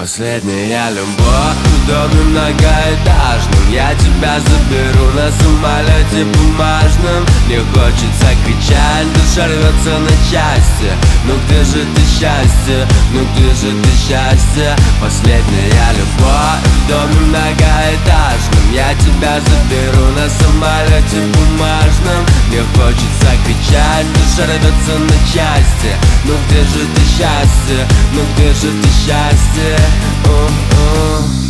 Последняя любовь в доме многоэтажном. Я тебя заберу на самолете бумажном. Мне хочется кричать, душа рвется на части. Ну где же ты, счастье? Ну где же ты, счастье? Последняя любовь в доме многоэтажном. Я тебя заберу на самолете бумажном. Мне хочется кричать, душа рвется на части. Ну где же ты, счастье? Ну где же ты, счастье?